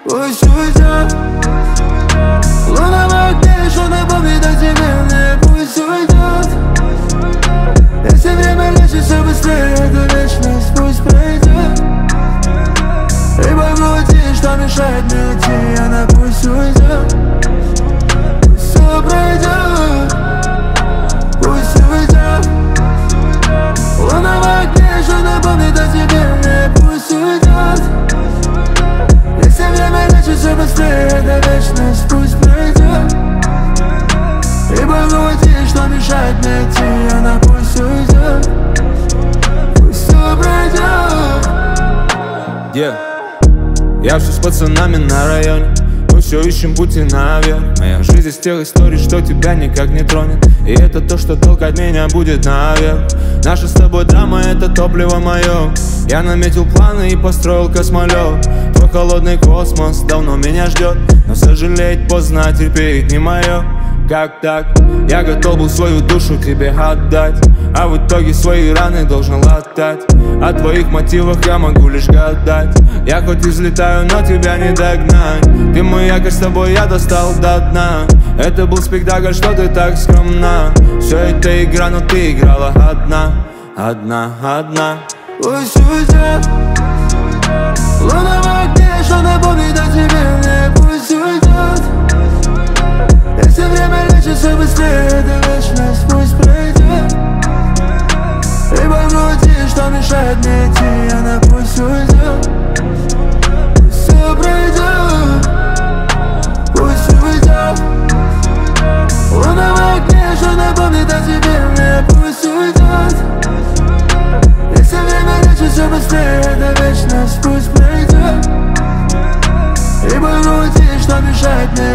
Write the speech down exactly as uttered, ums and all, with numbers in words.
Пусть уйдет. Луна в огне, что напомнит о тебе мне. Пусть уйдет. Если время лечит все быстрее, эта вечность пусть пройдет. Ибо в груди, что мешает мне идти, она пусть уйдет. Пусть все пройдет. Пусть уйдет. Луна в огне, что напомнит о тебе мне. Пусть уйдет. Если время лечит все быстрее, эта вечность пусть пройдет. Ибо в груди, что мешает мне идти, она пусть уйдет. Пусть все пройдет. Yeah. Я все с пацанами на районе, мы все ищем пути наверх. Моя жизнь из тех историй, что тебя никак не тронет. И это то, что толкать меня будет наверх. Наша с тобой драма, это топливо мое. Я наметил планы и построил космолет. Твой холодный космос давно меня ждет, но сожалеть поздно, терпеть не мое. Как так? Я готов был свою душу тебе отдать, а в итоге свои раны должен латать. О твоих мотивах я могу лишь гадать. Я хоть и взлетаю, но тебя не догнать. Ты мой якорь, с тобой я достал до дна. Это был спектакль, что ты так скромна. Все это игра, но ты играла одна. Одна, одна. Пусть уйдет. Луна в огне, что напомнит о тебе мне. Пусть уйдет. Если время лечит все быстрее, эта вечность пусть пройдет. Ибо в груди, что мешает мне идти, она пусть уйдет. Пусть все пройдет. Пусть уйдет. Луна в огне, что напомнит о тебе мне. Пусть уйдет. Если время лечит все быстрее, эта вечность пусть пройдет. Ибо в груди, что мешает мне